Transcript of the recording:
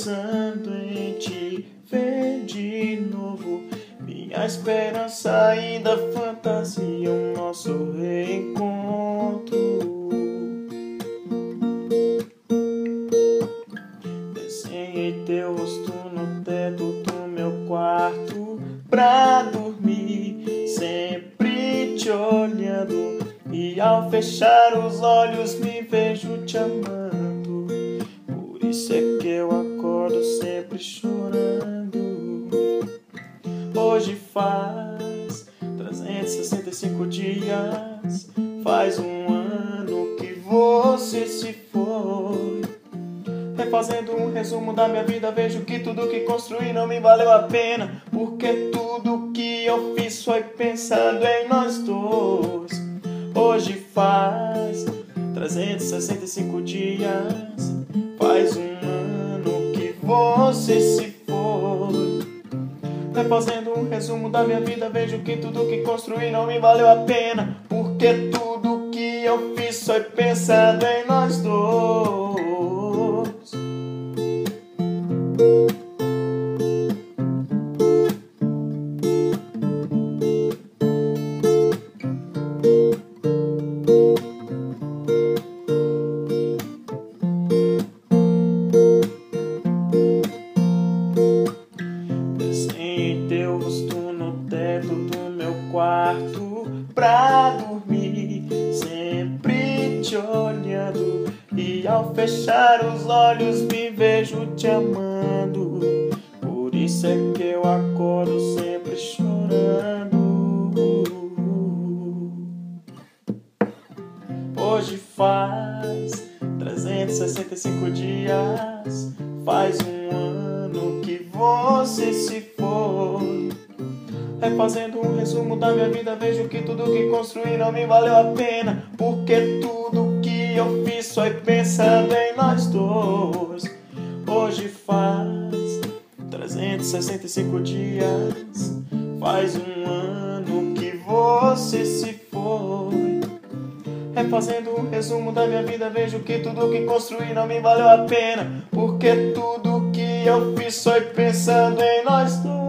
pensando em te ver de novo. Minha esperança ainda fantasia o nosso reencontro. Desenhei teu rosto no teto do meu quarto pra dormir, sempre te olhando. E ao fechar os olhos me vejo te amando. Por isso é que eu acordo sempre chorando. Hoje faz 365 dias, faz um ano que você se foi. Refazendo um resumo da minha vida, vejo que tudo que construí não me valeu a pena, porque tudo que eu fiz foi pensando em nós dois. Hoje faz 365 dias, faz um ano que você se foi. Refazendo um resumo da minha vida, vejo que tudo que construí não me valeu a pena, porque tudo que eu fiz foi pensando em nós dois. Desenhei teu rosto no teto do meu quarto pra dormir, sempre te olhando. E ao fechar os olhos me vejo te amando. Por isso é que eu acordo sempre chorando. Hoje faz 365 dias, faz um ano que você se foi. Refazendo um resumo da minha vida, vejo que tudo que construí não me valeu a pena, porque tudo que eu fiz foi pensando em nós dois. Hoje faz 365 dias, faz um ano que você se foi. Refazendo um resumo da minha vida, vejo que tudo que construí não me valeu a pena, porque tudo que eu fiz foi pensando em nós dois.